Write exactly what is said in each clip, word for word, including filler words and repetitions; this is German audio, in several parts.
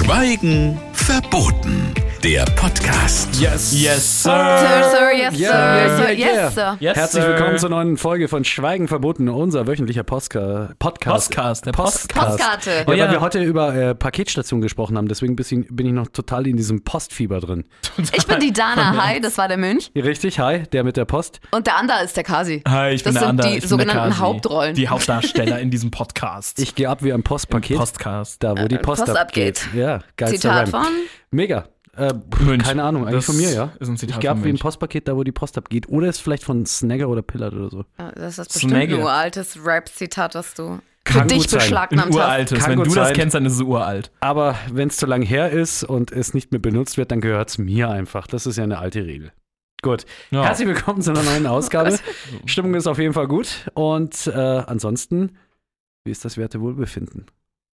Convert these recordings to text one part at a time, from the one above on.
Schweigen verboten. Der Podcast. Yes, Yes, sir. Sir, sir, yes, Yeah, sir, yeah, sir, yeah. yes, sir. Yes, Herzlich sir. willkommen zur neuen Folge von Schweigen verboten, unser wöchentlicher Postka- Podcast. Podcast, der Post. Postkarte. Ja, Oh weil ja. wir heute über äh, Paketstationen gesprochen haben, deswegen bisschen, bin ich noch total in diesem Postfieber drin. Ich bin die Dana, hi, das war der Mönch. Richtig, hi, der mit der Post. Und der Ander ist der Kasi. Hi, ich bin Das der sind Ander. die ich bin sogenannten der Kasi. Hauptrollen. Die Hauptdarsteller in diesem Podcast. Ich gehe ab wie ein Postpaket. Postcast. Da, wo die Post, Post abgeht. abgeht. Ja, geilster Zitat Rhyme. von? Mega. Äh, pff, Mönch. keine Ahnung, eigentlich Das von mir, ja. ist ein Zitat ich gehe ab von wie ein Mönch. Postpaket, da wo die Post abgeht. Oder ist vielleicht von Snagger oder Pillard oder so. Ja, Das ist bestimmt Snagge. ein uraltes Rap-Zitat, was du Kann für dich gut sein. Ein beschlagnahmt hast. uraltes. Kann Wenn gut du das sein. kennst, dann ist es uralt. Aber wenn es zu lang her ist und es nicht mehr benutzt wird, dann gehört es mir einfach. Das ist ja eine alte Regel. Gut. Ja. Herzlich willkommen zu einer neuen Ausgabe. Stimmung ist auf jeden Fall gut. Und äh, ansonsten, wie ist das werte Wohlbefinden?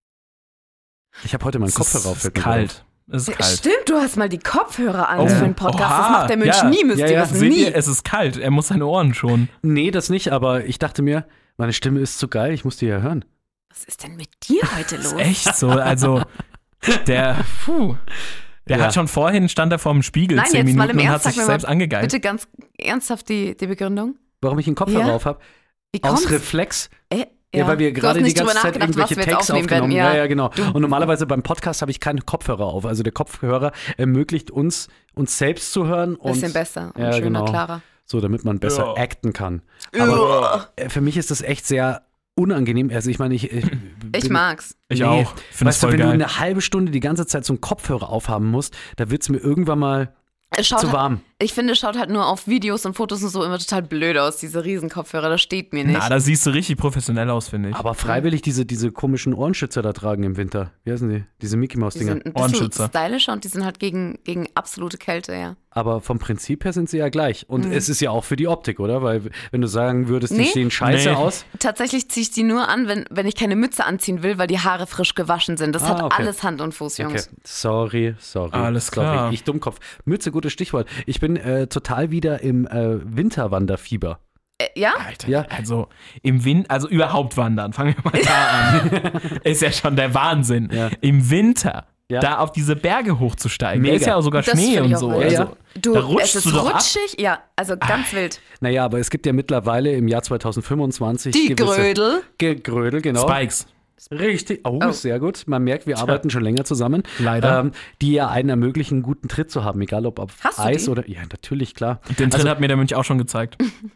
Ich habe heute meinen Es Kopfhörer ist, auf. es fällt ist mir kalt. Es ist kalt. Stimmt, du hast mal die Kopfhörer an Oh. für den Podcast. Das Oha. macht der Mönch Ja. nie, müsst Ja, ihr ja. wissen. Seht Nie. ihr, es ist kalt. Er muss seine Ohren schonen. auf. Nee, das nicht, aber ich dachte mir, meine Stimme ist zu geil, ich muss die ja hören. Was ist denn mit dir heute los? Ist echt so. Also, der, puh. Der Ja. hat schon vorhin, stand er vor dem Spiegel Nein, zehn jetzt mal Minuten im und hat Ernst, sag sich mir selbst mal angegeilt. Bitte ganz ernsthaft die, die Begründung. Warum ich einen Kopfhörer Ja? auf habe? Wie Aus kommt's? Reflex. Äh, Ja, weil wir Du gerade hast die nicht ganze drüber Zeit nachgedacht, irgendwelche was wir jetzt Takes aufnehmen aufgenommen werden. Ja, Ja. ja, genau. Und normalerweise beim Podcast habe ich keinen Kopfhörer auf. Also der Kopfhörer ermöglicht uns, uns selbst zu hören. Und Bisschen besser und Ja, schöner, genau. klarer. So, damit man besser Ja. acten kann. Aber äh, für mich ist das echt sehr unangenehm. Also ich meine, ich, ich, Ich bin- mag's. Ich Nee. auch. Ich finde es Weißt du, voll wenn du geil. eine halbe Stunde die ganze Zeit so einen Kopfhörer aufhaben musst, da wird es mir irgendwann mal Es schaut zu halt, warm. ich finde, es schaut halt nur auf Videos und Fotos und so immer total blöd aus, diese Riesenkopfhörer. Das steht mir nicht. Na, da siehst du richtig professionell aus, finde ich. Aber freiwillig diese, diese komischen Ohrenschützer da tragen im Winter. Wie heißen die? Diese die Mickey-Maus-Dinger. sind ein bisschen Ohrenschützer. stylischer und die sind halt gegen, gegen absolute Kälte, ja. Aber vom Prinzip her sind sie ja gleich. Und Mhm. es ist ja auch für die Optik, oder? Weil wenn du sagen würdest, die Nee. stehen scheiße Nee. aus. Tatsächlich ziehe ich die nur an, wenn, wenn ich keine Mütze anziehen will, weil die Haare frisch gewaschen sind. Das Ah, hat okay. alles Hand und Fuß, Okay, Jungs. sorry, sorry. Alles sorry. klar. Ich Dummkopf. Mütze, gutes Stichwort. Ich bin äh, total wieder im äh, Winterwanderfieber. Äh, ja? Alter, Ja. also im Winter, also überhaupt wandern, fangen wir mal da an. Ist ja schon der Wahnsinn. Ja. Im Winter, Ja. da auf diese Berge hochzusteigen, Mega. da ist ja auch sogar Das Schnee finde und ich auch so. wild. Also, Ja, ja. Du, da rutschst es ist du doch ab. rutschig, ja, also ganz wild. Naja, aber es gibt ja mittlerweile im Jahr zweitausendfünfundzwanzig Die gewisse Grödel. Ge Grödel, genau. Spikes. Richtig. Oh, Oh. sehr gut. Man merkt, wir arbeiten schon länger zusammen. Leider. Ähm, die ja einen ermöglichen, einen guten Tritt zu haben, egal ob auf Hast du Eis die? oder. Ja, natürlich, klar. Den Tritt Also- hat mir der Mönch auch schon gezeigt.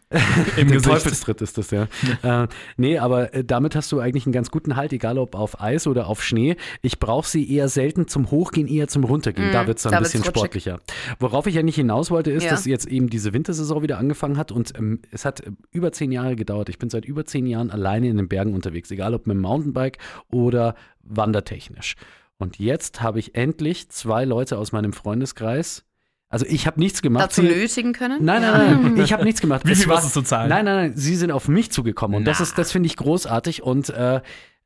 Im Der Gesicht. Teufelstritt ist das, ja. äh, nee, aber äh, damit hast du eigentlich einen ganz guten Halt, egal ob auf Eis oder auf Schnee. Ich brauche sie eher selten zum Hochgehen, eher zum Runtergehen. Mm, da wird es dann da ein wird's bisschen rutschig. sportlicher. Worauf ich ja nicht hinaus wollte, ist, Ja. dass jetzt eben diese Wintersaison wieder angefangen hat und ähm, es hat äh, über zehn Jahre gedauert. Ich bin seit über zehn Jahren alleine in den Bergen unterwegs, egal ob mit dem Mountainbike oder wandertechnisch. Und jetzt habe ich endlich zwei Leute aus meinem Freundeskreis. Also ich habe nichts gemacht. Dazu Sie- nötigen können? Nein, ja. nein, nein, ich habe nichts gemacht. Wie Es viel war- musstest du zahlen? Nein, nein, nein, sie sind auf mich zugekommen und das Na. ist, das finde ich großartig und äh,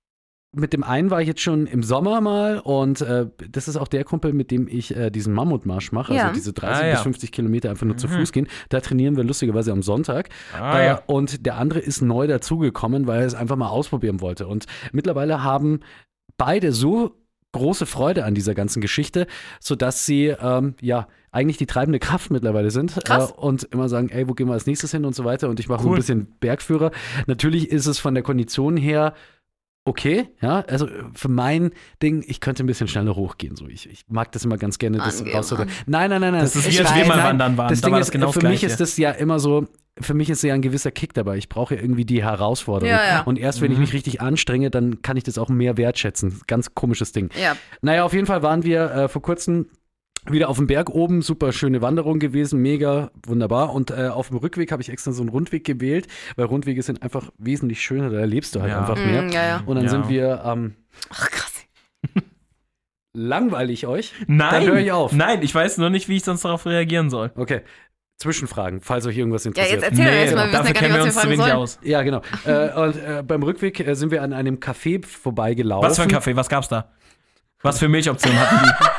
mit dem einen war ich jetzt schon im Sommer mal und äh, das ist auch der Kumpel, mit dem ich äh, diesen Mammutmarsch mache, Ja. also diese dreißig Ah, ja. bis fünfzig Kilometer einfach nur zu Mhm. Fuß gehen. Da trainieren wir lustigerweise am Sonntag. Ah, äh, ja. Und der andere ist neu dazugekommen, weil er es einfach mal ausprobieren wollte. Und mittlerweile haben beide so große Freude an dieser ganzen Geschichte, sodass sie ähm, ja eigentlich die treibende Kraft mittlerweile sind Krass. äh, und immer sagen, ey, wo gehen wir als nächstes hin und so weiter. Und ich mache so Cool. ein bisschen Bergführer. Natürlich ist es von der Kondition her okay, ja, also für mein Ding, ich könnte ein bisschen schneller hochgehen. So. Ich, ich mag das immer ganz gerne, das Angeben, rauszuholen. an- Nein, nein, nein, nein. Das ist wie, Ich als wir weiß, mal nein, wandern waren. Das Da Ding war das ist, genau das für mich Gleiche. ist das ja immer so, für mich ist ja ein gewisser Kick dabei. Ich brauche ja irgendwie die Herausforderung. Ja, ja. Und erst wenn ich mich richtig anstrenge, dann kann ich das auch mehr wertschätzen. Ganz komisches Ding. Ja. Naja, auf jeden Fall waren wir äh, vor kurzem wieder auf dem Berg oben, super schöne Wanderung gewesen, mega, wunderbar. Und äh, auf dem Rückweg habe ich extra so einen Rundweg gewählt, weil Rundwege sind einfach wesentlich schöner, da erlebst du halt Ja. einfach mehr. Mm, ja, ja. Und dann Ja. sind wir, ähm, Ach, krass. langweile ich euch? Nein, Dann höre ich auf. Nein, ich weiß nur nicht, wie ich sonst darauf reagieren soll. Okay, Zwischenfragen, falls euch irgendwas Ja, interessiert. jetzt erzähl doch erst mal, wir wissen ja dafür gar kennen nicht, wir was uns wir zu fragen wenig sollen. aus. Ja, genau. äh, und äh, beim Rückweg äh, sind wir an einem Café vorbeigelaufen. Was für ein Kaffee, was gab's da? Was für Milchoptionen hatten die?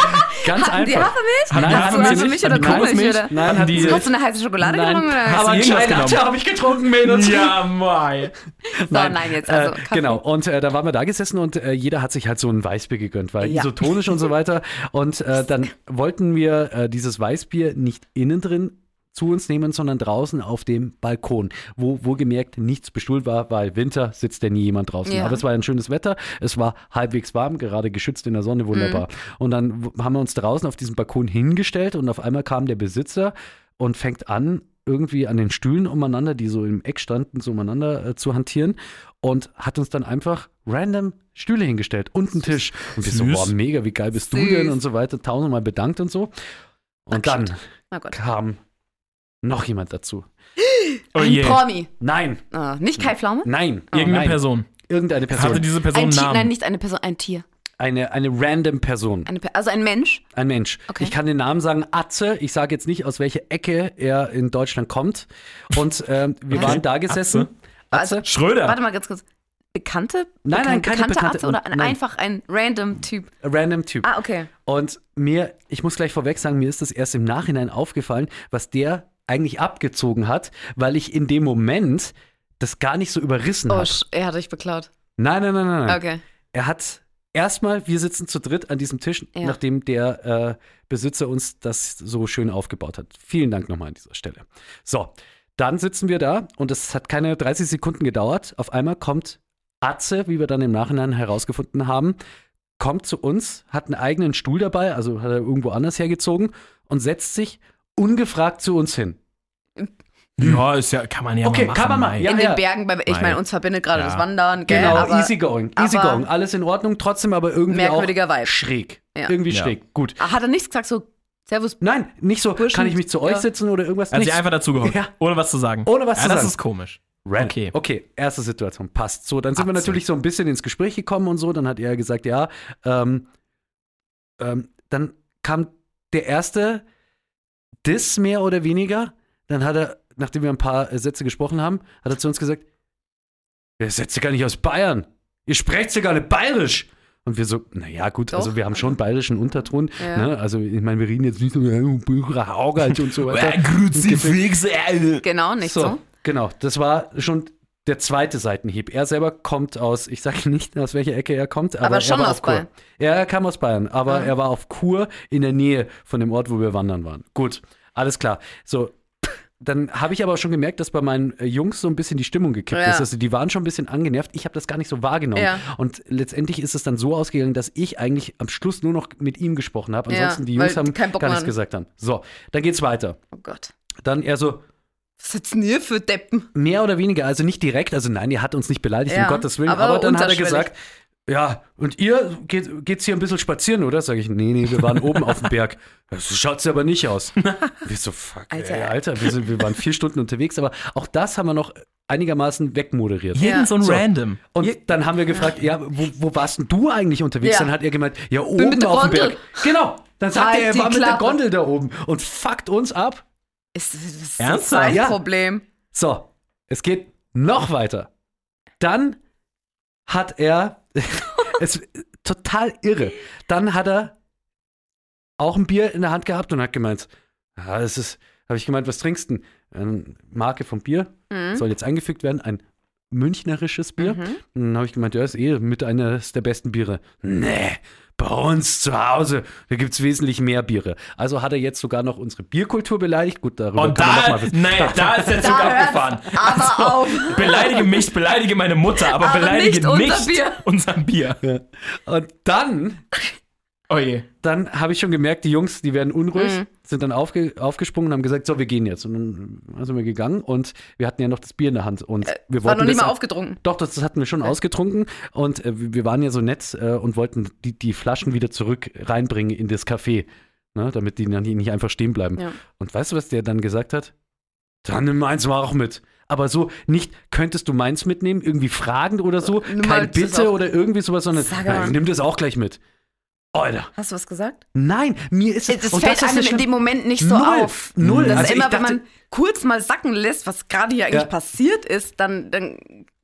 Ganz Hatten die einfach. Hafermilch? Nein, Hast du hatten sie Hafermilch nicht. oder Hatten die Kuhmilch? Kokosmilch? Oder? Nein, Hatten hatten die- sie Hast du eine heiße Schokolade Nein. genommen? Oder? Hast Aber du ein irgendwas Chai Latte genommen? habe ich getrunken, Mädels. Ja, Mai. So, nein, jetzt also. Äh, Kaffee. genau, und äh, da waren wir da gesessen und äh, jeder hat sich halt so ein Weißbier gegönnt, weil Ja. isotonisch und so weiter. Und äh, dann wollten wir äh, dieses Weißbier nicht innen drin zu uns nehmen, sondern draußen auf dem Balkon, wo wohlgemerkt nichts bestuhlt war, weil Winter sitzt ja nie jemand draußen. Ja. Aber es war ein schönes Wetter, es war halbwegs warm, gerade geschützt in der Sonne, wunderbar. Mhm. Und dann w- haben wir uns draußen auf diesem Balkon hingestellt und auf einmal kam der Besitzer und fängt an, irgendwie an den Stühlen umeinander, die so im Eck standen, so umeinander äh, zu hantieren und hat uns dann einfach random Stühle hingestellt und einen Tisch. Und wir so, Süß. boah, mega, wie geil bist du Süß. denn und so weiter, tausendmal bedankt und so. Und Ach, dann shit. Oh Gott. kam noch jemand dazu. Oh Ein je. Promi. Nein, Ah, nicht Kai Pflaume? nein. Irgendeine nein. Person. Irgendeine Person. Hatte diese Person Ein einen Tier, Namen? nein, nicht eine Person, ein Tier. Eine, eine random Person. Eine, Per- also ein Mensch. Ein Mensch. Okay. Ich kann den Namen sagen, Atze. Ich sage jetzt nicht, aus welcher Ecke er in Deutschland kommt. Und ähm, wir Okay. waren da gesessen. Also- Atze? Schröder. Warte mal ganz kurz. Bekannte? Nein, nein, Bekan- keine bekannte bekannte- Arzt oder ein, nein. einfach ein random Typ? Random Typ. Ah, okay. Und mir, ich muss gleich vorweg sagen, mir ist das erst im Nachhinein aufgefallen, was der eigentlich abgezogen hat, weil ich in dem Moment das gar nicht so überrissen Oh, habe. sch- er hat euch beklaut. Nein, nein, nein, nein. nein. Okay. Er hat erstmal, wir sitzen zu dritt an diesem Tisch, Ja. nachdem der äh, Besitzer uns das so schön aufgebaut hat. Vielen Dank nochmal an dieser Stelle. So, dann sitzen wir da und es hat keine dreißig Sekunden gedauert. Auf einmal kommt Atze, wie wir dann im Nachhinein herausgefunden haben, kommt zu uns, hat einen eigenen Stuhl dabei, also hat er irgendwo anders hergezogen und setzt sich ungefragt zu uns hin. Ja, ist ja, kann man ja Okay, mal machen. kann man mal, Mai. ja. In den Bergen, bei, ich Nein. meine, uns verbindet gerade Ja. das Wandern, gell? Genau, aber easy going, easy aber- going, alles in Ordnung, trotzdem aber irgendwie auch Merkwürdiger Vibe. schräg. Ja. Irgendwie Ja. schräg, gut. Ah, hat er nichts gesagt, so, Servus, Nein, nicht so, Burschen, kann ich mich zu euch ja. setzen oder irgendwas? Hat sie Nichts. einfach dazugehört. Ja. Ohne was zu sagen. Ohne was ja, zu das sagen. ist komisch. Random. Okay. Okay, erste Situation, passt. So, dann sind wir Atze. natürlich so ein bisschen ins Gespräch gekommen und so. Dann hat er gesagt, ja, ähm, ähm, dann kam der erste Diss mehr oder weniger. Dann hat er, nachdem wir ein paar äh, Sätze gesprochen haben, hat er zu uns gesagt, ihr seid ja gar nicht aus Bayern. Ihr sprecht ja gar nicht bayerisch. Und wir so, naja, gut, Doch. also wir haben schon bayerischen Unterton. Ja. Ne? Also, ich meine, wir reden jetzt nicht so, äh, Haugalt und so weiter. Kruzifix, genau, nicht so. So, genau. Das war schon der zweite Seitenhieb. Er selber kommt aus, ich sage nicht, aus welcher Ecke er kommt, aber, Aber schon er war aus auf Kur. Bayern. Ja, er kam aus Bayern, aber Ah. er war auf Kur in der Nähe von dem Ort, wo wir wandern waren. Gut, alles klar. So, dann habe ich aber schon gemerkt, dass bei meinen äh, Jungs so ein bisschen die Stimmung gekippt Ja. ist. Also die waren schon ein bisschen angenervt. Ich habe das gar nicht so wahrgenommen. Ja. Und letztendlich ist es dann so ausgegangen, dass ich eigentlich am Schluss nur noch mit ihm gesprochen habe. Ja, Ansonsten die weil Jungs haben keinen Bock gar mehr nichts hatten. gesagt haben. So, dann geht's weiter. Oh Gott. Dann er so, Was hat's denn ihr für Deppen? mehr oder weniger, also nicht direkt, also nein, er hat uns nicht beleidigt, Ja, um Gottes Willen, aber aber, dann hat er unterschwellig. gesagt, ja, und ihr geht, geht's hier ein bisschen spazieren, oder? Sag ich, nee, nee, wir waren oben auf dem Berg. So schaut's aber nicht aus. Wir so, fuck, Alter. Alter, ey, Alter wir, sind, wir waren vier Stunden unterwegs, aber auch das haben wir noch einigermaßen wegmoderiert. Jeden Ja. so ein So. Random. Und dann haben wir gefragt, ja, wo, wo warst denn du eigentlich unterwegs? Ja. Dann hat er gemeint, ja, oben mit der auf dem Gondel. Berg. Genau. Dann sagt Halt er, er die war mit der Klappe. Gondel da oben und fuckt uns ab. Ist, ist Ernsthaft? das ein Ja. Problem? So, es geht noch weiter. Dann hat er, es total irre, dann hat er auch ein Bier in der Hand gehabt und hat gemeint, ja, das ist, habe ich gemeint, was trinkst du denn? Ähm, Marke vom Bier, Mhm. soll jetzt eingefügt werden, ein münchnerisches Bier. Mhm. Und dann habe ich gemeint, ja, ist eh mit eines der besten Biere. Nee, bei uns zu Hause, da gibt es wesentlich mehr Biere. Also hat er jetzt sogar noch unsere Bierkultur beleidigt. Gut, darüber Und kann man da, noch mal nee, da ist der Zug Da hört's abgefahren. aber auf. Beleidige mich, beleidige meine Mutter, aber, Aber beleidige nicht unser nicht Bier. unser Bier. Ja. Und dann, Oh je. dann habe ich schon gemerkt, die Jungs, die werden unruhig, Mhm. sind dann aufge, aufgesprungen und haben gesagt, so, wir gehen jetzt. Und dann sind wir gegangen und wir hatten ja noch das Bier in der Hand. Und wir War wollten noch nicht das mal aufgetrunken. Doch, das, das hatten wir schon ausgetrunken und äh, wir waren ja so nett äh, und wollten die, die Flaschen wieder zurück reinbringen in das Café, ne, damit die dann nicht einfach stehen bleiben. Ja. Und weißt du, was der dann gesagt hat? Dann nimm meins mal auch mit. Aber so nicht, könntest du meins mitnehmen, irgendwie fragend oder so, Nimm kein mal das Bitte auch. oder irgendwie sowas, sondern Sag ja, mal. nimm das auch gleich mit. Alter, Hast du was gesagt? nein, mir ist Das und fällt ist einem das in Schlimme. dem Moment nicht so Null. auf. Null. Das Also ist immer, ich dachte- wenn man kurz mal sacken lässt, was gerade hier eigentlich Ja. passiert ist, dann, dann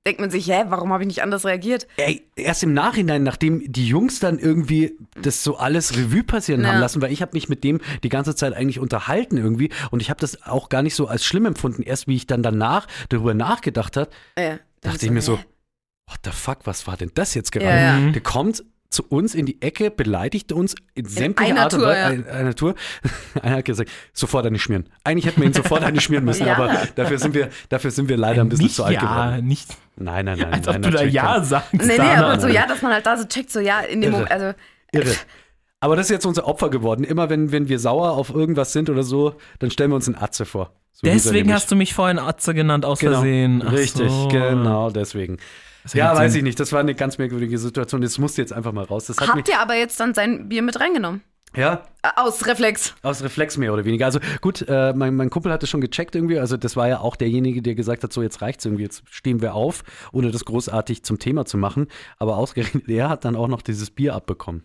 denkt man sich, hä, warum habe ich nicht anders reagiert? Ey, erst im Nachhinein, nachdem die Jungs dann irgendwie das so alles Revue passieren Ja. haben lassen, weil ich habe mich mit dem die ganze Zeit eigentlich unterhalten irgendwie und ich habe das auch gar nicht so als schlimm empfunden. Erst wie ich dann danach darüber nachgedacht habe, Äh, dachte ich mir so, what the fuck, was war denn das jetzt gerade? Ja, ja. Der kommt zu uns in die Ecke, beleidigt uns in sämtlicher einer Art und Tour, Weise. ja. In einer Tour. Einer hat gesagt, sofort eine schmieren. Eigentlich hätten wir ihn sofort eine schmieren müssen, Ja. aber dafür sind wir, dafür sind wir leider ein bisschen nicht zu alt ja, geworden. nicht, Nein, nein, nein. als nein ob du da natürlich Ja nicht. sagst. Nee, nee, Dana. aber so, ja, dass man halt da so checkt, so, ja, in dem Irre. Moment, also, Irre. Aber das ist jetzt unser Opfer geworden. Immer wenn, wenn wir sauer auf irgendwas sind oder so, dann stellen wir uns einen Atze vor. So Deswegen hast du mich vorhin Atze genannt, aus genau, Versehen. Ach richtig, so. genau, deswegen. Das Ja, ergibt weiß Sinn. ich nicht. Das war eine ganz merkwürdige Situation. Das musste jetzt einfach mal raus. Das hat habt ihr aber jetzt dann sein Bier mit reingenommen? mich, ja, Äh, Aus Reflex. aus Reflex mehr oder weniger. Also gut, äh, mein, mein Kumpel hat das schon gecheckt irgendwie. Also das war ja auch derjenige, der gesagt hat, so jetzt reicht's irgendwie, jetzt stehen wir auf, ohne das großartig zum Thema zu machen. Aber ausgerechnet er hat dann auch noch dieses Bier abbekommen.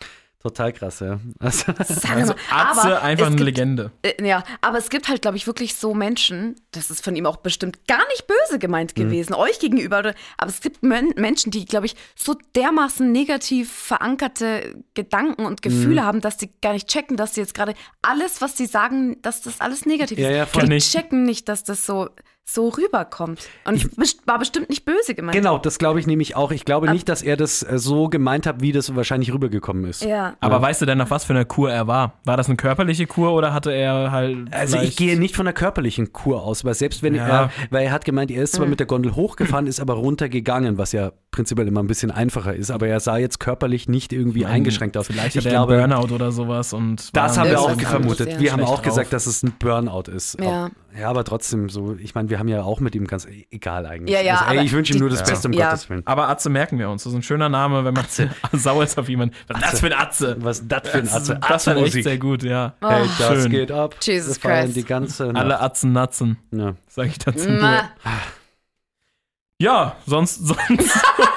Total krass, ja. Also, Sag Also mal, Atze, aber einfach es eine gibt, Legende. Äh, ja, aber es gibt halt, glaube ich, wirklich so Menschen, das ist von ihm auch bestimmt gar nicht böse gemeint Mhm. gewesen, euch gegenüber, oder, aber es gibt Men Menschen, die, glaube ich, so dermaßen negativ verankerte Gedanken und Gefühle Mhm. haben, dass die gar nicht checken, dass sie jetzt gerade alles, was sie sagen, dass das alles negativ ist. Ja, ja, voll. die Kenn ich. checken nicht, dass das so, so rüberkommt. Und best- war bestimmt nicht böse gemeint. genau, das glaube ich nämlich auch. Ich glaube nicht, dass er das äh, so gemeint hat, wie das wahrscheinlich rübergekommen ist. Ja. Aber weißt du denn noch, was für eine Kur er war? War das eine körperliche Kur oder hatte er halt. Also ich vielleicht- gehe nicht von einer körperlichen Kur aus, weil selbst wenn Ja. er, weil er hat gemeint, er ist zwar mit der Gondel hochgefahren, ist aber runtergegangen, was ja prinzipiell immer ein bisschen einfacher ist, aber er sah jetzt körperlich nicht irgendwie eingeschränkt aus. Vielleicht ich hat er glaube, einen Burnout oder sowas. Und das war haben wir ein auch bisschen Irgendwas vermutet. anderes, ja. Wir haben Schlecht auch gesagt, drauf. dass es ein Burnout ist. Ja. Auch, ja, aber trotzdem so, ich meine, wir haben ja auch mit ihm ganz, egal eigentlich. Ja, ja, also, ey, aber ich wünsche ihm die- nur das Ja. Beste, um Ja. Gottes Willen. Aber Atze merken wir uns. Das ist ein schöner Name, wenn man sauer ist auf jemanden. Was ist das für ein Atze? Was ist das für ein Das Atze? ist- Das ist echt Atze-Musik. sehr gut, ja. Hey, das Schön. geht ab. Jesus wir feiern Christ. die ganze Alle Nacht. Atzen Natzen, Ja. sag ich dazu nur. Na, Ja, sonst, sonst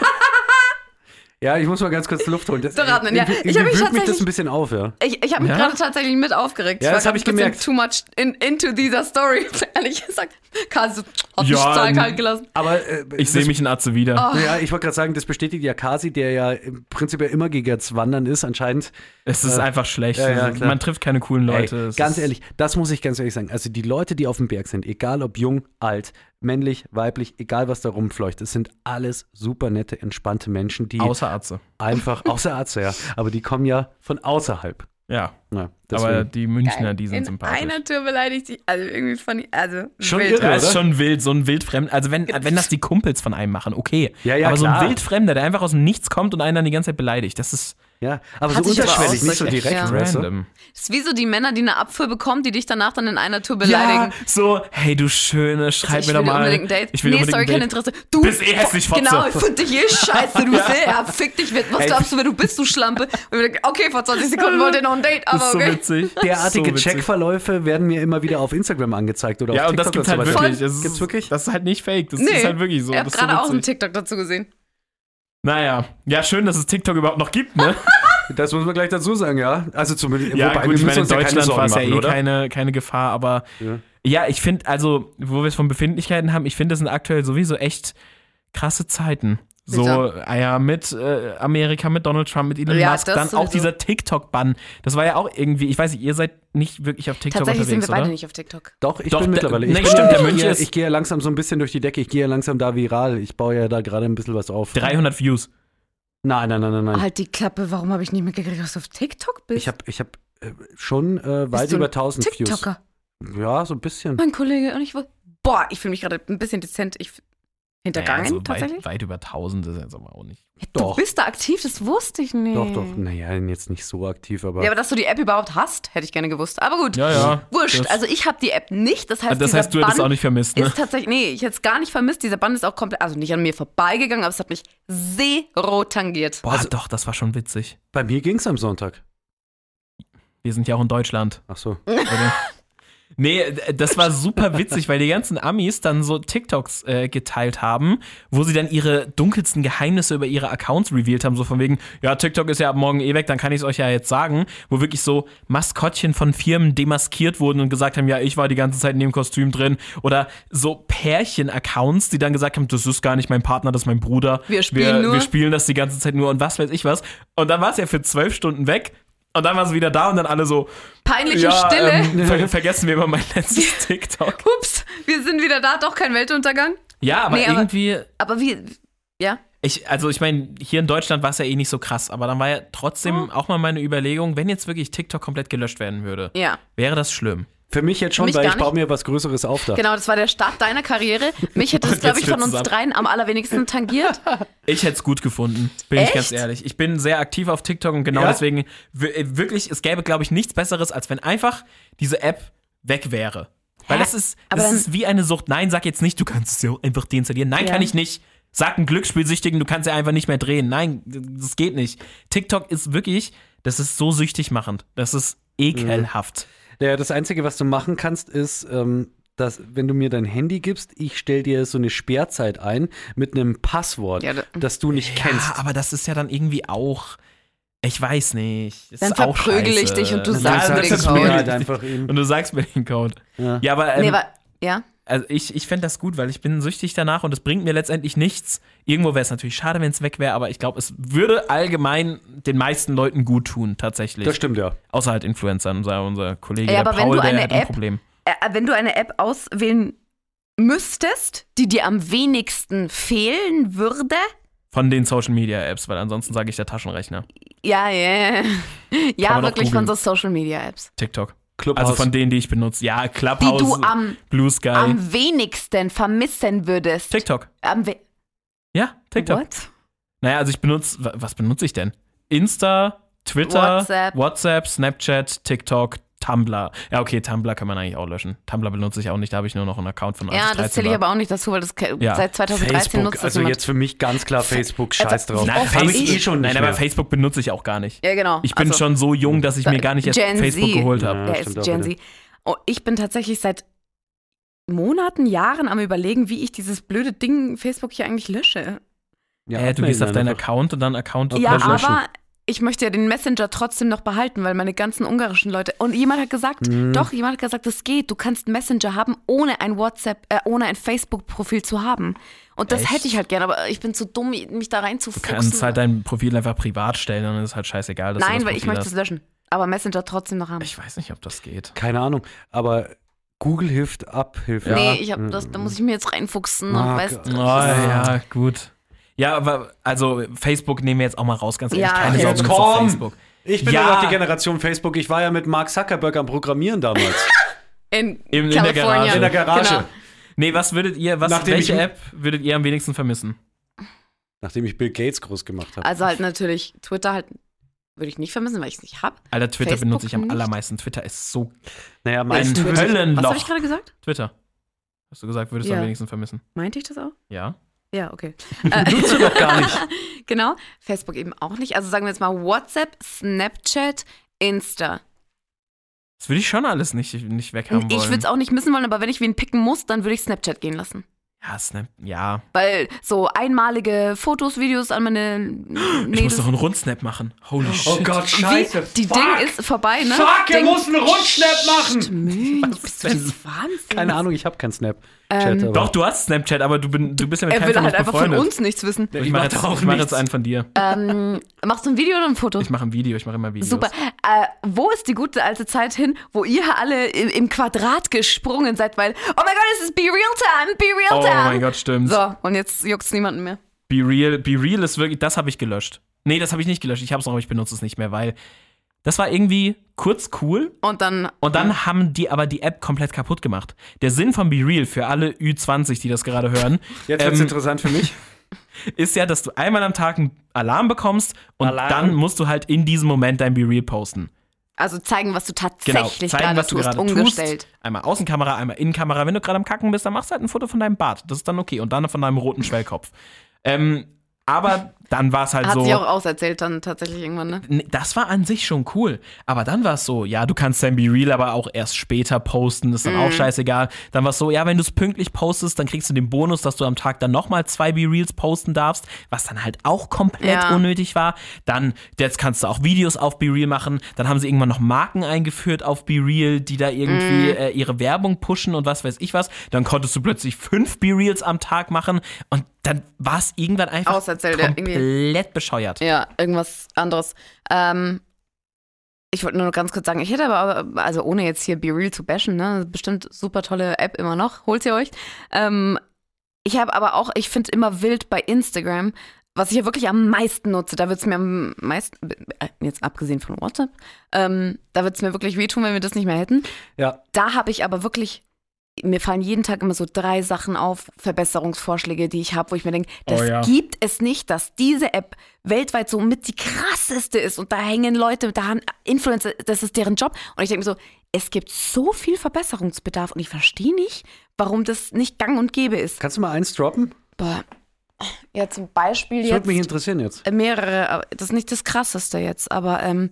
ja, ich muss mal ganz kurz Luft holen. Das, Doch, atmen, ja. irgendwie- Ich hab mich irgendwie wühlt mich das tatsächlich- ein bisschen auf, ja. Ich, ich habe mich Ja? gerade tatsächlich mit aufgeregt. Ja, war das grad hab ich ein bisschen gemerkt. Too much in, into dieser Story, ehrlich gesagt. Karl so, hat mich Ja, total n- kalt gelassen. Aber äh, ich sehe das- mich in Atze wieder. Ja, ich wollte gerade sagen, das bestätigt ja Kasi, der ja im Prinzip ja immer gegen das Wandern ist, anscheinend. Es ist äh, einfach schlecht. ja, ja, Also, klar. man trifft keine coolen Leute. Ey, Es ganz ist- ehrlich, das muss ich ganz ehrlich sagen. Also die Leute, die auf dem Berg sind, egal ob jung, alt, männlich, weiblich, egal was da rumfleucht, es sind alles super nette, entspannte Menschen, die Außer Atze. einfach, außer Arzt, ja, aber die kommen ja von außerhalb. Ja. Ja, Aber deswegen. die Münchner, die sind In sympathisch. einer Tour beleidigt sie, also irgendwie funny, also Schon wild. irre. Ja, ist oder? schon wild, so ein wildfremd. Also wenn, wenn das die Kumpels von einem machen, okay. Ja, ja, aber so klar. ein Wildfremder, der einfach aus dem Nichts kommt und einen dann die ganze Zeit beleidigt, das ist Ja, aber Hat so sich aber unterschwellig, auch nicht so so- direkt, ja. weißt du? random. Das ist wie so die Männer, die eine Abfuhr bekommen, die dich danach dann in einer Tour Ja, beleidigen. so, hey du Schöne, schreib ich mir will doch mal. unbedingt ein Date. Ich will nee, unbedingt sorry, ein kein Date. Interesse. Du Bist eh hässlich, Fotze. Genau, ich finde dich eh scheiße, du bist eh, ja, fick dich, was Ey. glaubst du, wer du bist, du Schlampe? Und ich denke, okay, vor zwanzig Sekunden wollte er noch ein Date, Das aber ist so okay. witzig. Derartige so witzig. Checkverläufe werden mir immer wieder auf Instagram angezeigt oder Ja, auf und das TikTok gibt's halt und so weiter. wirklich. Es ist, Gibt's wirklich? Das ist halt nicht fake. Das Nee, ist halt wirklich so. ich habe Das ist so gerade auch einen witzig. TikTok dazu gesehen. Naja, ja, schön, dass es TikTok überhaupt noch gibt, ne? Das muss man gleich dazu sagen, ja. Also zumindest, Ja, wobei, gut, wir ich meine, müssen in uns ja keine Deutschland war Sorgen es ja machen, eh oder? keine, keine Gefahr, aber Ja. ja, ich finde, also, wo wir es von Befindlichkeiten haben, ich finde, das sind aktuell sowieso echt krasse Zeiten. So, Bitte. ah ja, mit äh, Amerika, mit Donald Trump, mit Elon Ja, Musk, das dann auch sowieso. dieser TikTok-Bann. Das war ja auch irgendwie, ich weiß nicht, ihr seid nicht wirklich auf TikTok Tatsächlich sind unterwegs, wir beide oder? nicht auf TikTok. Doch, ich Doch, bin der- mittlerweile. nee, Ich bin, stimmt, der ich, Mönch gehe, ist- ich gehe ja langsam so ein bisschen durch die Decke. Ich gehe ja langsam da viral. Ich baue ja da gerade ein bisschen was auf. dreihundert Views. Nein, nein, nein, nein, nein. Halt die Klappe, warum habe ich nicht mitgekriegt, dass du auf TikTok bist? Ich habe ich hab, äh, schon äh, weit Bist du über ein tausend Views. TikToker. Ja, so ein bisschen. Mein Kollege und ich war, boah, ich fühle mich gerade ein bisschen dezent ich, hintergangen, Naja, also tatsächlich. weit, weit über tausend ist jetzt aber auch nicht. Doch. Du bist da aktiv, das wusste ich nicht. Doch, doch. Naja, jetzt nicht so aktiv, aber. Ja, aber dass du die App überhaupt hast, hätte ich gerne gewusst. Aber gut, Ja, ja. wurscht. Das, Also ich habe die App nicht, das heißt, das dieser heißt, du hättest Bann auch nicht vermisst, ne? ist tatsächlich, nee, ich hätte es gar nicht vermisst. Dieser Bann ist auch komplett, also nicht an mir vorbeigegangen, aber es hat mich zero tangiert. Boah, Also- doch, das war schon witzig. Bei mir ging's am Sonntag. Wir sind ja auch in Deutschland. Ach so. Oder? Nee, das war super witzig, weil die ganzen Amis dann so TikToks äh, geteilt haben, wo sie dann ihre dunkelsten Geheimnisse über ihre Accounts revealed haben, so von wegen, ja, TikTok ist ja ab morgen eh weg, dann kann ich es euch ja jetzt sagen, wo wirklich so Maskottchen von Firmen demaskiert wurden und gesagt haben, ja, ich war die ganze Zeit in dem Kostüm drin, oder so Pärchen-Accounts, die dann gesagt haben, das ist gar nicht mein Partner, das ist mein Bruder. Wir spielen wir, nur. Wir spielen das die ganze Zeit nur und was weiß ich was. Und dann war es ja für zwölf Stunden weg. Und dann war es wieder da und dann alle so Peinliche ja, Stille. Ähm, ver vergessen wir immer mein letztes TikTok. Ups, wir sind wieder da, doch kein Weltuntergang. Ja, aber Nee, aber- irgendwie, Aber wie, ja? ich, also ich meine, hier in Deutschland war es ja eh nicht so krass, aber dann war ja trotzdem auch mal meine Überlegung, wenn jetzt wirklich TikTok komplett gelöscht werden würde, Ja. wäre das schlimm. Für mich jetzt schon, mich weil gar ich baue nicht. mir was Größeres auf da. Genau, das war der Start deiner Karriere. Mich hätte es, Und glaube jetzt ich, von wird's uns zusammen. dreien am allerwenigsten tangiert. Ich hätte es gut gefunden, bin ich Echt? ganz ehrlich. Ich bin sehr aktiv auf TikTok und genau Ja? deswegen, w- äh, wirklich, es gäbe, glaube ich, nichts Besseres, als wenn einfach diese App weg wäre. Weil Hä? das ist, Aber das dann- ist wie eine Sucht. Nein, sag jetzt nicht, du kannst es ja einfach deinstallieren. Nein, Ja. kann ich nicht. Sag einen Glücksspielsüchtigen, du kannst ja einfach nicht mehr drehen. Nein, das geht nicht. TikTok ist wirklich, das ist so süchtig machend. Das ist ekelhaft. Ja, das Einzige, was du machen kannst, ist, ähm, dass, wenn du mir dein Handy gibst, ich stell dir so eine Sperrzeit ein mit einem Passwort, Ja, da- das du nicht kennst. Ja, aber das ist ja dann irgendwie auch, ich weiß nicht. Das Dann ist auch verprügel ich scheiße. dich und du Dann sagst mir sagst den du mir Code. halt einfach eben. Und du sagst mir den Code. Ja. Ja, aber ähm, Nee, war, ja? also ich, ich fände das gut, weil ich bin süchtig danach und es bringt mir letztendlich nichts. Irgendwo wäre es natürlich schade, wenn es weg wäre, aber ich glaube, es würde allgemein den meisten Leuten gut tun, tatsächlich. Das stimmt, ja. Außer halt Influencern, unser, unser Kollege Ja, der aber wenn Paul, du der eine hat ein App- Problem. Äh, wenn du eine App auswählen müsstest, die dir am wenigsten fehlen würde. Von den Social Media Apps, weil ansonsten sage ich der Taschenrechner. Ja, ja, ja. Ja, man auch wirklich von googeln. so Social Media Apps. TikTok. Clubhouse. Also von denen, die ich benutze. Ja, Die Clubhouse, du am, Blue Sky. am wenigsten vermissen würdest. TikTok. Am we Ja, TikTok. What? Naja, also ich benutze, wa- was benutze ich denn? Insta, Twitter, WhatsApp. WhatsApp, Snapchat, TikTok, Tumblr. Ja, okay, Tumblr kann man eigentlich auch löschen. Tumblr benutze ich auch nicht, da habe ich nur noch einen Account von Ja, das zähle ich aber auch nicht dazu, weil das ke- Ja. seit zwanzig dreizehn Facebook, nutzt das also niemand. jetzt für mich ganz klar Facebook, scheiß Also, drauf. wie Nein, oft Hab hab ich Facebook, eh schon nicht nein, aber mehr. Facebook benutze ich auch gar nicht. Ja, genau. Ich bin Also, schon so jung, dass ich mir gar nicht erst Gen Facebook Z. geholt habe. Ja, Der stimmt ist auch Gen wieder. Z. Oh, ich bin tatsächlich seit Monaten, Jahren am Überlegen, wie ich dieses blöde Ding Facebook hier eigentlich lösche. Ja, äh, du gehst auf deinen einfach. Account und dann Account Ja, löschen. aber ich möchte ja den Messenger trotzdem noch behalten, weil meine ganzen ungarischen Leute. Und jemand hat gesagt, Mhm. doch, jemand hat gesagt, das geht. Du kannst einen Messenger haben, ohne ein WhatsApp, äh, ohne ein Facebook-Profil zu haben. Und das Echt? hätte ich halt gerne, aber ich bin zu dumm, mich da Du reinzufuchsen. kannst halt dein Profil einfach privat stellen und dann ist halt scheißegal, dass du Nein, das weil ich Profil möchte hast. es löschen. Aber Messenger trotzdem noch haben. Ich weiß nicht, ob das geht. Keine Ahnung, aber Google hilft ab, hilft Ja. Nee, ich hab das, da muss ich mir jetzt reinfuchsen. Ah, und weißt, Gott. Oh, das ist- ja, gut. Ja, aber also Facebook nehmen wir jetzt auch mal raus, ganz ehrlich. Ja, Keine jetzt Sorgen mit komm! auf Facebook. Ich bin Ja. ja noch die Generation Facebook. Ich war ja mit Mark Zuckerberg am Programmieren damals. In, In- in der California. Garage. In der Garage. Genau. Nee, was würdet ihr, was, Nachdem welche ich- App würdet ihr am wenigsten vermissen? Nachdem ich Bill Gates groß gemacht habe. Also halt natürlich Twitter halt würde ich nicht vermissen, weil ich es nicht habe. Alter, Twitter Facebook benutze ich am nicht. allermeisten. Twitter ist so Naja, ein meistens Twitter. Höllenloch. Was habe ich gerade gesagt? Twitter. Hast du gesagt, würdest du Ja. am wenigsten vermissen? Meinte ich das auch? Ja. Ja, okay. nutzt du doch gar nicht. Genau. Facebook eben auch nicht. Also sagen wir jetzt mal WhatsApp, Snapchat, Insta. Das würde ich schon alles nicht, nicht weghaben Ich wollen. würde es auch nicht missen wollen, aber wenn ich wen picken muss, dann würde ich Snapchat gehen lassen. Ja, Snap, ja. Weil so einmalige Fotos, Videos an meine Ich muss doch einen Rundsnap machen. Holy shit. Oh Gott, Wie? scheiße. Die Fuck. Ding ist vorbei, ne? Fuck, er Ding. muss einen Rundschnapp machen. Mensch, Was bist du denn? das Wahnsinn? Keine Ahnung, ich habe keinen Snap. Ähm, aber- Doch, du hast Snapchat, aber du, bin, du bist ja mit Er keinem will von halt uns einfach von befreundet. uns nichts wissen. Ich Ich mache mach jetzt, da auch ich mach nichts. jetzt einen von dir. Ähm, machst du ein Video oder ein Foto? Ich mache ein Video, ich mache immer Videos. Super. Äh, wo ist die gute alte Zeit hin, wo ihr alle im, im Quadrat gesprungen seid, weil, oh mein Gott, es ist Be Real Time, Be Real Oh Time. mein Gott, stimmt. So, und jetzt juckt's niemanden mehr. Be Real, Be Real ist wirklich, das habe ich gelöscht. Nee, das habe ich nicht gelöscht. Ich habe es noch, aber ich benutze es nicht mehr, weil das war irgendwie kurz cool Und dann. und dann haben die aber die App komplett kaputt gemacht. Der Sinn von Be Real für alle Ü zwanzig, die das gerade hören, Jetzt wird's ähm, interessant für mich. ist ja, dass du einmal am Tag einen Alarm bekommst und Alarm. dann musst du halt in diesem Moment dein Be Real posten. Also zeigen, was du Genau, tatsächlich zeigen, gerade was du tust, gerade umgestellt. tust. Einmal Außenkamera, einmal Innenkamera. Wenn du gerade am Kacken bist, dann machst du halt ein Foto von deinem Bart. Das ist dann okay. Und dann von deinem roten Schwellkopf. Ähm, aber dann war es halt Hat so. sich auch auserzählt dann tatsächlich irgendwann, ne? Nee, das war an sich schon cool. Aber dann war es so, ja, du kannst dein BeReal aber auch erst später posten, ist dann Mhm. auch scheißegal. Dann war es so, ja, wenn du es pünktlich postest, dann kriegst du den Bonus, dass du am Tag dann nochmal zwei BeReals posten darfst, was dann halt auch komplett Ja. unnötig war. Dann, jetzt kannst du auch Videos auf BeReal machen. Dann haben sie irgendwann noch Marken eingeführt auf BeReal, die da irgendwie Mhm. äh, ihre Werbung pushen und was weiß ich was. Dann konntest du plötzlich fünf BeReals am Tag machen und dann war es irgendwann einfach Auserzählt, ja, irgendwie. komplett bescheuert. Ja, irgendwas anderes. Ähm, ich wollte nur noch ganz kurz sagen, ich hätte aber, also ohne jetzt hier BeReal zu bashen, ne, bestimmt super tolle App immer noch, holt ihr euch. Ähm, ich habe aber auch, ich finde immer wild bei Instagram, was ich ja wirklich am meisten nutze, da wird es mir am meisten, äh, jetzt abgesehen von WhatsApp, ähm, da wird es mir wirklich wehtun, wenn wir das nicht mehr hätten. Ja. Da habe ich aber wirklich, mir fallen jeden Tag immer so drei Sachen auf, Verbesserungsvorschläge, die ich habe, wo ich mir denke, das Oh ja. gibt es nicht, dass diese App weltweit so mit die krasseste ist und da hängen Leute, da haben Influencer, das ist deren Job. Und ich denke mir so, es gibt so viel Verbesserungsbedarf und ich verstehe nicht, warum das nicht gang und gäbe ist. Kannst du mal eins droppen? Boah. Ja, zum Beispiel Das würde jetzt mich interessieren jetzt. mehrere, aber das ist nicht das Krasseste jetzt, aber ähm,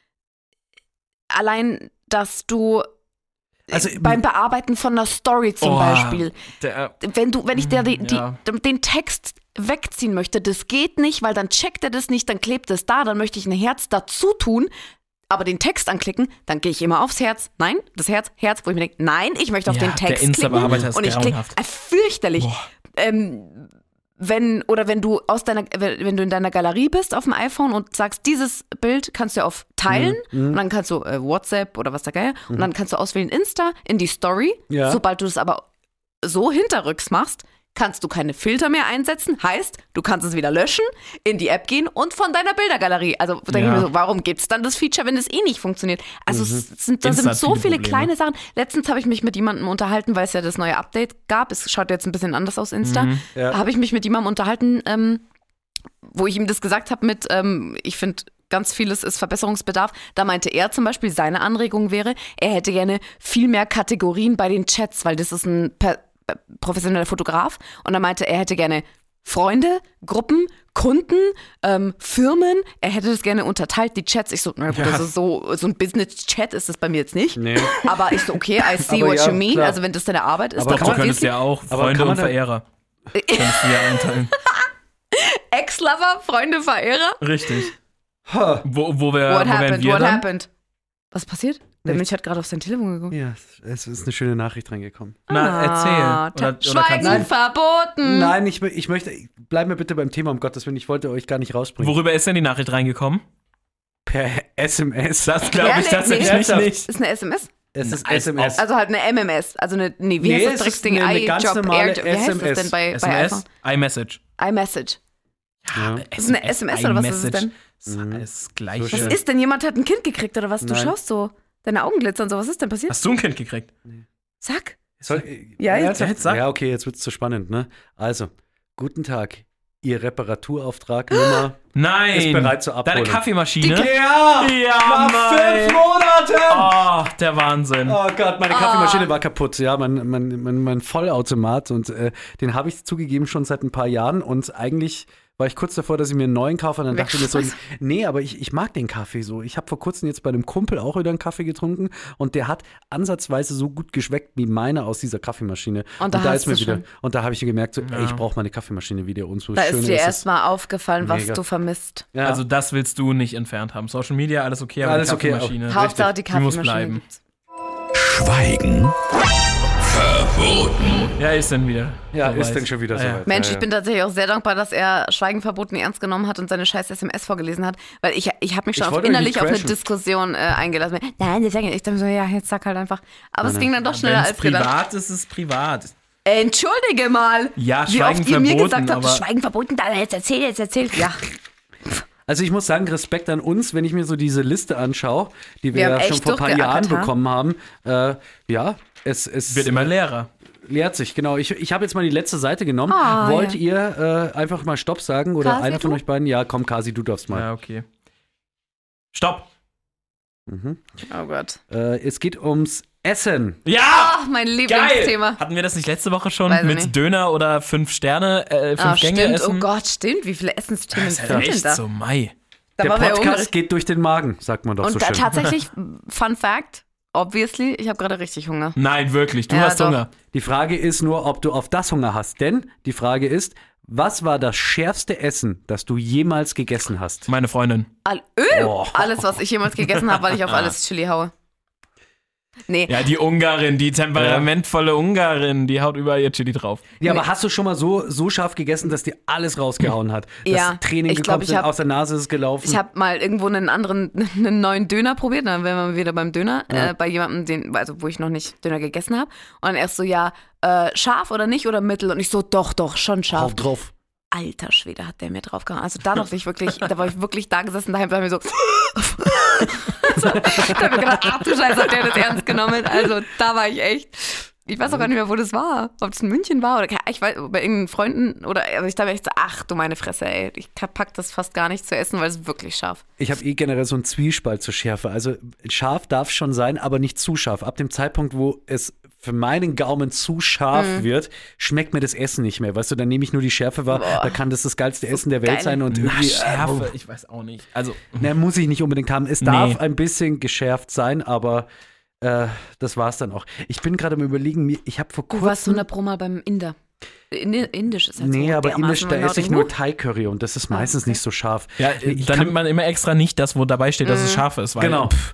allein, dass du Also, beim Bearbeiten von einer Story zum Oh, Beispiel, Der, wenn du, wenn ich dir die, Ja. die, den Text wegziehen möchte, das geht nicht, weil dann checkt er das nicht, dann klebt es da, dann möchte ich ein Herz dazu tun, aber den Text anklicken, dann gehe ich immer aufs Herz. Nein, das Herz, Herz, wo ich mir denke, nein, ich möchte auf Ja, den der Text klicken. Insta-Bearbeiter ist Und ich klicke, grauenhaft. äh, fürchterlich. Ähm, wenn, oder wenn du aus deiner, wenn du in deiner Galerie bist auf dem iPhone und sagst, dieses Bild kannst du auf teilen Mhm. und dann kannst du äh, WhatsApp oder was der Geier und dann kannst du auswählen Insta in die Story. Ja. Sobald du das aber so hinterrücks machst, kannst du keine Filter mehr einsetzen. Heißt, du kannst es wieder löschen, in die App gehen und von deiner Bildergalerie. Also da denke Ja. ich mir so, warum gibt es dann das Feature, wenn es eh nicht funktioniert? Also es sind, da Insta sind hat so viele viele Probleme. kleine Sachen. Letztens habe ich mich mit jemandem unterhalten, weil es ja das neue Update gab. Es schaut jetzt ein bisschen anders aus, Insta. Mhm. Ja. Habe ich mich mit jemandem unterhalten, ähm, wo ich ihm das gesagt habe mit, ähm, ich finde, ganz vieles ist Verbesserungsbedarf. Da meinte er zum Beispiel, seine Anregung wäre, er hätte gerne viel mehr Kategorien bei den Chats, weil das ist ein per äh, professioneller Fotograf. Und er meinte, er hätte gerne Freunde, Gruppen, Kunden, ähm, Firmen. Er hätte das gerne unterteilt, die Chats. Ich so, na gut, Ja. das ist so, so ein Business-Chat ist das bei mir jetzt nicht. Nee. Aber ich so, okay, I see Aber what ja, you mean. klar. Also wenn das deine Arbeit ist, Aber dann kann Du man- könntest obviously- ja auch Aber Freunde kann man und da- Verehrer. Könntest du ja einteilen. Ex-Lover, Freunde, Verehrer. Richtig. Ha. Wo, wo, wir, What wo wären happened? wir What dann? happened? Was passiert? Der Nichts. Mensch hat gerade auf sein Telefon geguckt. Ja, es ist eine schöne Nachricht reingekommen. Na, erzähl. Ah, Oder, oder Schweigen kannst verboten. Nein, ich, mö- ich möchte, bleib mir bitte beim Thema, um Gottes Willen. Ich wollte euch gar nicht du, rausbringen. worüber ist denn die Nachricht reingekommen? Per S M S. Das glaube ich Ehrlich? tatsächlich Nee. nicht. Ist eine S M S? Es ist Als S M S. Also halt eine M M S. Also eine, nee, wie Nee, heißt es das ist Drecksding? eine- eine ganz iJob, normale Airjob, wie heißt das S M S. denn bei, bei S M S, iPhone? iMessage. iMessage. Ja. Das ist eine S M S oder was ist es denn? Ist Mhm. alles gleich. So Was schön. ist denn? Jemand hat ein Kind gekriegt oder was? Du Nein. schaust so. Deine Augen glitzern so. Was ist denn passiert? Hast du ein Kind gekriegt? Sag. Soll, Ja, jetzt- ernsthaft? jetzt sag. Ja, okay, jetzt wird's zu spannend, ne? Also, guten Tag. Ihr Reparaturauftrag Nummer Nein. ist bereit zur Abholung. Deine Kaffeemaschine? Ja! Ja, Nach Mann. fünf Monaten! Oh, der Wahnsinn. Oh Gott, meine Ah. Kaffeemaschine war kaputt, ja, mein, mein, mein, mein Vollautomat und äh, den habe ich zugegeben schon seit ein paar Jahren und eigentlich war ich kurz davor, dass ich mir einen neuen kaufe und dann dachte ich mir so, Wegschmeißen. nee, aber ich, ich mag den Kaffee so. Ich habe vor kurzem jetzt bei einem Kumpel auch wieder einen Kaffee getrunken und der hat ansatzweise so gut geschmeckt wie meiner aus dieser Kaffeemaschine. Und da hast ist mir du wieder, schon. und da habe ich gemerkt, so, Ja. ey, ich brauche meine Kaffeemaschine wieder und so Da schön ist dir es. erstmal aufgefallen, was Mega. du vermisst. Ja. Also das willst du nicht entfernt haben. Social Media, alles okay, aber Alles die okay, Kaffeemaschine. Hauptsache die Die muss Kaffeemaschine bleiben. gibt's. Schweigen verboten. Ja, ist dann wieder. ja, soweit. ist denn schon wieder Ah, ja. soweit. Mensch, ja, ich bin tatsächlich auch sehr dankbar, dass er Schweigen verboten ernst genommen hat und seine scheiß S M S vorgelesen hat, weil ich, ich habe mich schon Ich auf wollte innerlich nicht auf eine crashen. Diskussion äh, eingelassen. Nein, das sag ich nicht. Ich dachte mir so, ja, jetzt sag halt einfach. Aber es Nein, ging dann doch schneller Wenn's als gedacht. privat ist, ist es privat. Äh, Entschuldige mal. Ja, Wie Schweigen oft ihr mir verboten, gesagt habt, aber- Schweigen verboten, dann jetzt erzähl, jetzt erzähl. Ja, Also ich muss sagen, Respekt an uns, wenn ich mir so diese Liste anschaue, die wir, Wir haben ja schon echt vor ein paar Jahren durchgeackert, ha? bekommen haben. Äh, ja, es, es Wird immer leerer. leert sich, genau. Ich, ich habe jetzt mal die letzte Seite genommen. Ah, Wollt ja. ihr äh, einfach mal Stopp sagen? Oder Kasi, einer von du? euch beiden? Ja, komm, Kasi, du darfst mal. Ja, okay. Stopp. Mhm. oh Gott. Äh, es geht ums Essen. Ja! Ach, mein Lieblingsthema. Geil! Hatten wir das nicht letzte Woche schon Weiß ich mit nicht. Döner oder fünf Sterne, äh, fünf Ah, Gänge stimmt, essen? oh Gott, stimmt. Wie viele Essensthemen Das sind ist ja denn echt da? so Mai. Da Der waren wir ja Podcast hungrig. geht durch den Magen, sagt man doch Und so da schön. tatsächlich, Fun Fact, obviously, ich habe gerade richtig Hunger. Nein, wirklich, du Ja, hast doch. Hunger. Die Frage ist nur, ob du auf das Hunger hast. Denn die Frage ist, was war das schärfste Essen, das du jemals gegessen hast? Meine Freundin. All, öh, Oh. Alles, was ich jemals gegessen habe, weil ich auf alles Chili haue. Nee, Ja, die Ungarin, die temperamentvolle Ungarin, die haut überall ihr Chili drauf. Ja, aber hast du schon mal so, so scharf gegessen, dass dir alles rausgehauen hat? Ja, Das Training ich glaub, gekommen ich sind, hab- aus der Nase ist gelaufen. ich habe mal irgendwo einen anderen, einen neuen Döner probiert. Dann wären wir wieder beim Döner, Ja. äh, bei jemandem, den, also wo ich noch nicht Döner gegessen habe. Und dann erst so, ja, äh, scharf oder nicht oder mittel? Und ich so, doch, doch, schon scharf. Drauf, drauf. Alter Schwede, hat der mir draufgehauen. Also da dachte ich wirklich, da war ich wirklich da gesessen, daheim war mir so. also, da hab ich gedacht, ach du Scheiße, hat der das ernst genommen. Also da war ich echt. Ich weiß auch gar nicht mehr, wo das war. Ob es in München war oder ich weiß, bei irgendeinen Freunden oder also ich dachte echt so, ach du meine Fresse, ey. Ich pack das fast gar nicht zu essen, weil es ist wirklich scharf. Ich habe eh generell so einen Zwiespalt zur Schärfe. Also scharf darf schon sein, aber nicht zu scharf. Ab dem Zeitpunkt, wo es für meinen Gaumen zu scharf Mhm. wird, schmeckt mir das Essen nicht mehr. Weißt du, dann nehme ich nur die Schärfe wahr. Da kann das das geilste Essen der Welt geil. sein und Na, irgendwie. Schärfe, ich weiß auch nicht. Also, Äh, na, muss ich nicht unbedingt haben. Es Nee. darf ein bisschen geschärft sein, aber äh, das war's dann auch. Ich bin gerade am Überlegen, mir- ich habe vor Du warst kurzem. hundert Pro mal beim Inder. Indi- Indisch ist halt Nee, so aber dermaßen indisch, da laut. esse ich nur Thai-Curry und das ist meistens okay. nicht so scharf. ja, Ich da kann- nimmt man immer extra nicht das, wo dabei steht, dass es Mhm. scharf ist. Weil, Genau. Pff,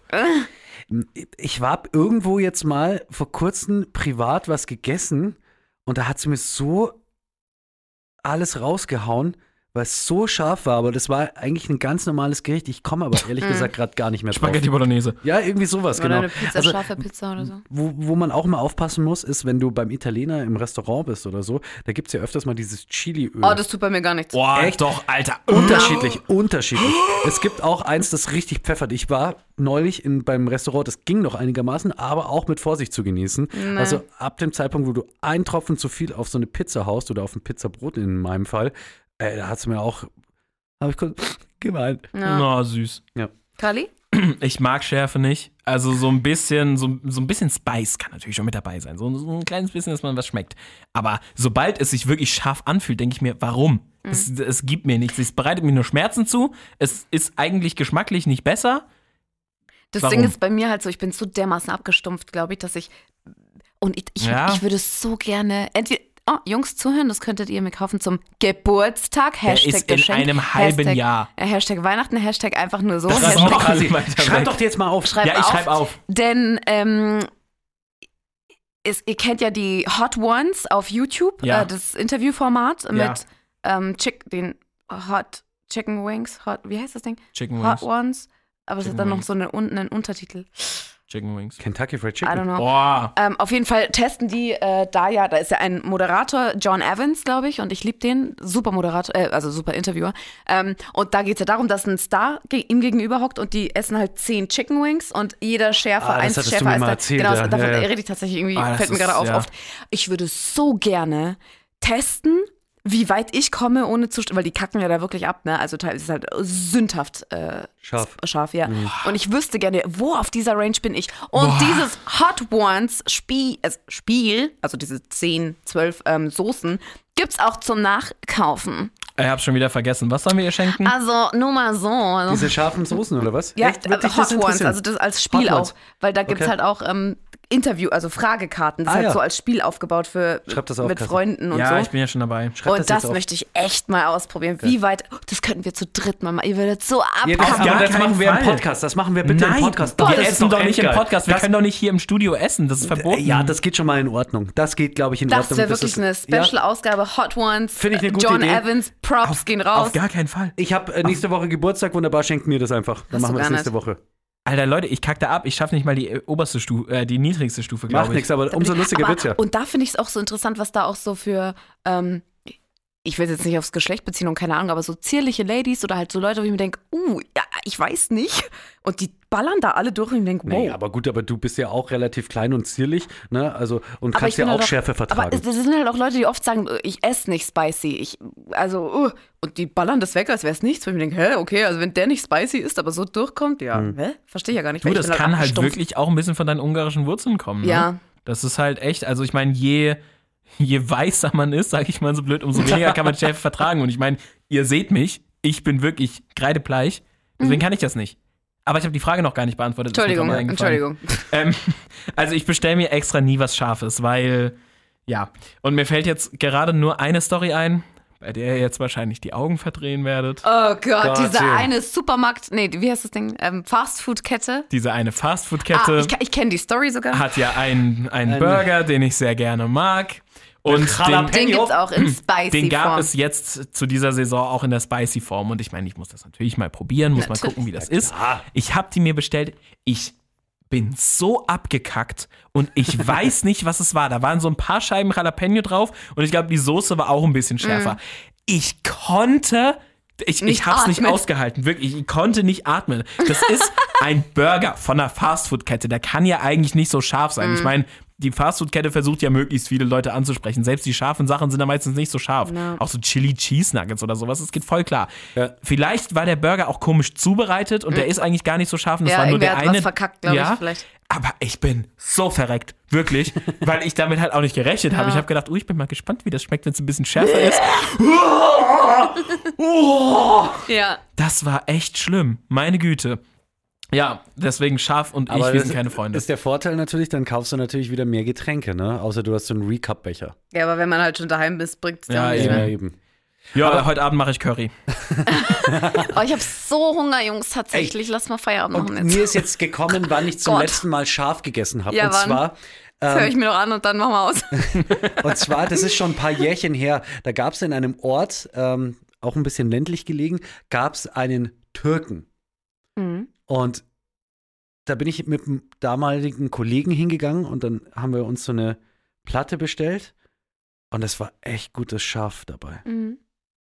Ich war irgendwo jetzt mal vor kurzem privat was gegessen und da hat sie mir so alles rausgehauen, weil es so scharf war, aber das war eigentlich ein ganz normales Gericht. Ich komme aber ehrlich gesagt gerade gar nicht mehr drauf. Spaghetti Bolognese. Ja, irgendwie sowas, Oder genau. eine Pizza, Also, scharfe Pizza oder so. wo, wo man auch mal aufpassen muss, ist, wenn du beim Italiener im Restaurant bist oder so, da gibt es ja öfters mal dieses Chiliöl. Oh, das tut bei mir gar nichts. Boah, Echt? doch, Alter. Unterschiedlich, unterschiedlich. Es gibt auch eins, das richtig pfeffert. Ich war neulich in, beim Restaurant, das ging noch einigermaßen, aber auch mit Vorsicht zu genießen. Nee. Also ab dem Zeitpunkt, wo du einen Tropfen zu viel auf so eine Pizza haust oder auf ein Pizzabrot in meinem Fall, äh, da hat es mir auch, habe ich kurz gemeint. Ja. Na, süß. Kali? Ich mag Schärfe nicht. Also so ein bisschen, so, so ein bisschen Spice kann natürlich schon mit dabei sein. So, so ein kleines bisschen, dass man was schmeckt. Aber sobald es sich wirklich scharf anfühlt, denke ich mir, warum? Mhm. Es, es gibt mir nichts. Es bereitet mir nur Schmerzen zu. Es ist eigentlich geschmacklich nicht besser. Das Warum? Ding ist bei mir halt so, ich bin so dermaßen abgestumpft, glaube ich, dass ich. Und ich, ich, Ja. ich würde so gerne. Entweder. Oh, Jungs, zuhören, das könntet ihr mir kaufen zum Geburtstag. Der Hashtag ist in Geschenk, einem halben Hashtag, Jahr. äh, Hashtag Weihnachten, Hashtag einfach nur so. Das ist Hashtag, auch quasi weiter Schreib weg. doch jetzt mal auf. schreibt Ja, ich auf, schreibe auf. Denn ähm, es, ihr kennt ja die Hot Ones auf YouTube, Ja. äh, das Interviewformat Ja. mit ähm, Chick, den Hot Chicken Wings, Hot, wie heißt das Ding? Chicken Hot Wings. Ones. Aber es Chicken hat dann noch Wings. so eine, unten einen Untertitel. Chicken Wings. Kentucky Fried I don't Chicken. know. Boah. Ähm, auf jeden Fall testen die äh, da ja, da ist ja ein Moderator, John Evans, glaube ich, und ich liebe den, super Moderator, äh, also super Interviewer. Ähm, und da geht es ja darum, dass ein Star ge ihm gegenüber hockt und die essen halt zehn Chicken Wings und jeder Schärfer, Ah, das eins hattest du Schärfer mir als mal der. erzählt, Genau, ja. davon Ja, ja. rede ich tatsächlich irgendwie, Ah, das fällt mir ist- gerade auf ja. oft. Ich würde so gerne testen, wie weit ich komme, ohne zu, weil die kacken ja da wirklich ab, ne? Also teilweise ist es halt sündhaft äh, Scharf. scharf, ja. Und ich wüsste gerne, wo auf dieser Range bin ich. Und Boah. dieses Hot Ones Spiel, also Spiel, also diese zehn, zwölf ähm, Soßen, gibt's auch zum Nachkaufen. Ich hab's schon wieder vergessen. Was sollen wir ihr schenken? Also nur mal so. Also, Diese scharfen Soßen oder was? ja, Echt? Wird dich äh, das Hot Ones, interessieren? also das als Spiel Hot Ones. auch. Weil da gibt's Okay. halt auch ähm, Interview, also Fragekarten. Das Ah, ist halt ja. so als Spiel aufgebaut für Schreib das auf, mit Katja. Freunden und ja, so. ich bin ja schon dabei. Schreib Und das das, jetzt auf. möchte ich echt mal ausprobieren. Wie weit, oh, das könnten wir zu dritt mal machen. Ihr würdet so Ja, abhauen. das, aber gar das keinen machen wir im Fall. Podcast. Das machen wir bitte Nein, im Podcast. wir Das ist essen doch nicht im endgeil. Podcast. Wir Das- können doch nicht hier im Studio essen. Das ist verboten. Ja, das geht schon mal in Ordnung. Das geht, glaube ich, in Das Ordnung. wäre wirklich eine ist- ja. Special-Ausgabe Hot Ones. Finde ich eine gute John Idee. Evans, Props gehen raus. Auf gar keinen Fall. Ich habe äh, nächste Woche Geburtstag, wunderbar, schenkt mir das einfach. Dann Hast machen du wir das gar nächste Woche. Alter, Leute, ich kack da ab. Ich schaffe nicht mal die äh, oberste Stufe, äh, die niedrigste Stufe, glaube Macht ich. nichts, aber umso lustiger Aber- wird's ja. Und da finde ich es auch so interessant, was da auch so für, ähm, ich will es jetzt nicht aufs Geschlecht beziehen und keine Ahnung, aber so zierliche Ladies oder halt so Leute, wo ich mir denke, uh, ja, ich weiß nicht. Und die ballern da alle durch und ich denke, wow. Nee, aber gut, aber du bist ja auch relativ klein und zierlich, ne? Also, und Aber kannst ich ja bin auch halt Schärfe vertragen. Aber es, es sind halt auch Leute, die oft sagen, ich esse nicht spicy. Ich, also, uh, und die ballern das weg, als wäre es nichts. Wo ich mir denke, hä, okay, also wenn der nicht spicy ist, aber so durchkommt, ja, Hm. hä? Verstehe ich ja gar nicht. Du, weil ich das bin kann halt abgestumpft. wirklich auch ein bisschen von deinen ungarischen Wurzeln kommen. Ne? Ja. Das ist halt echt, also ich meine, je, je weißer man ist, sage ich mal so blöd, umso weniger kann man Schärfe vertragen. Und ich meine, ihr seht mich, ich bin wirklich kreidebleich, deswegen Mhm. kann ich das nicht. Aber ich habe die Frage noch gar nicht beantwortet. das ist mir Entschuldigung, gerade eingefallen. Entschuldigung. Ähm, also ich bestelle mir extra nie was Scharfes, weil, ja. Und mir fällt jetzt gerade nur eine Story ein, bei der ihr jetzt wahrscheinlich die Augen verdrehen werdet. Oh Gott, Gott, diese ja. eine Supermarkt, nee, wie heißt das Ding? Ähm, Fastfood-Kette. Diese eine Ah, Fastfood-Kette ich ich kenne die Story sogar. hat ja einen, einen Ein- Burger, den ich sehr gerne mag. Und den, Den gibt's auch in spicy den gab Form. es jetzt zu dieser Saison auch in der spicy Form. Und ich meine, ich muss das natürlich mal probieren, muss Natürlich. mal gucken, wie das ist. Ich habe die mir bestellt. Ich bin so abgekackt und ich weiß nicht, was es war. Da waren so ein paar Scheiben Jalapeno drauf und ich glaube, die Soße war auch ein bisschen schärfer. Ich konnte, ich, Nicht ich habe es nicht atmen. ausgehalten, wirklich. Ich konnte nicht atmen. Das ist ein Burger von einer Fastfood-Kette. Der kann ja eigentlich nicht so scharf sein. Ich meine, die Fastfood-Kette versucht ja möglichst viele Leute anzusprechen. Selbst die scharfen Sachen sind da meistens nicht so scharf. Ja. Auch so Chili Cheese Nuggets oder sowas, das geht voll klar. Ja. Vielleicht war der Burger auch komisch zubereitet und der ist eigentlich gar nicht so scharf. Und das Ja, war nur irgendwer der hat eine. was verkackt, glaub ich, ja, vielleicht. Aber ich bin so verreckt, wirklich, weil ich damit halt auch nicht gerechnet habe. Ja. Ich habe gedacht, oh, ich bin mal gespannt, wie das schmeckt, wenn es ein bisschen schärfer ist. Ja. Das war echt schlimm, meine Güte. Ja, deswegen Scharf und ich, wir das sind keine Freunde. ist der Vorteil natürlich, dann kaufst du natürlich wieder mehr Getränke, ne? Außer du hast so einen Recap-Becher. Ja, aber wenn man halt schon daheim ist, bringt es Ja, ja nicht eben. mehr. eben. Ja, aber heute Abend mache ich Curry. Oh, ich habe so Hunger, Jungs, tatsächlich. Lass mal Feierabend Und machen jetzt. mir ist jetzt gekommen, wann ich zum Gott. letzten Mal scharf gegessen habe. Ja, und wann? zwar Das höre ich mir noch an und dann machen wir aus. Und zwar, das ist schon ein paar Jährchen her, da gab es in einem Ort, ähm, auch ein bisschen ländlich gelegen, gab es einen Türken. Mhm. Und da bin ich mit einem damaligen Kollegen hingegangen und dann haben wir uns so eine Platte bestellt. Und es war echt gutes Schaf dabei. Mhm.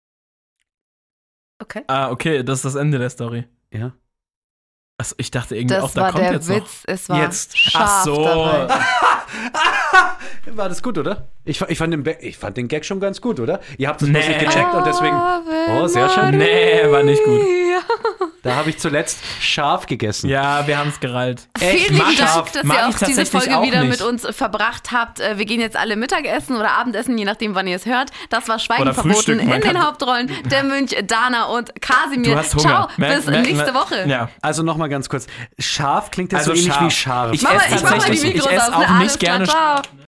Okay. Ah, okay, das ist das Ende der Story. Ja. Achso, ich dachte irgendwie Das auch, da war kommt der jetzt Witz. noch. Es war Jetzt. scharf Ach so. dabei. War das gut, oder? Ich, ich, fand den, Be- ich fand den Gag schon ganz gut, oder? Ihr habt es bloß Nee. nicht gecheckt und deswegen. Oh, sehr schön. Nee, war nicht gut. Da habe ich zuletzt scharf gegessen. Ja, wir haben es gerallt. Vielen mag lieben ich- Dank, dass mag ihr ich auch diese tatsächlich Folge auch wieder nicht. mit uns verbracht habt. Äh, Wir gehen jetzt alle Mittagessen oder Abendessen, je nachdem, wann ihr es hört. Das war Schweigen Oder verboten Frühstücken, man in den kann- Hauptrollen der Mönch, Dana und Kasimir. Du hast Hunger. Ciao, Merk- bis merk- nächste merk- Woche. Ja. Also nochmal ganz kurz. Scharf klingt ja Also so ähnlich scharf. wie scharf. Ich Mach mal, esse ich mach mal die tatsächlich, ich Mikros esse aus. auch Ne? nicht Alles klar, gerne ciao.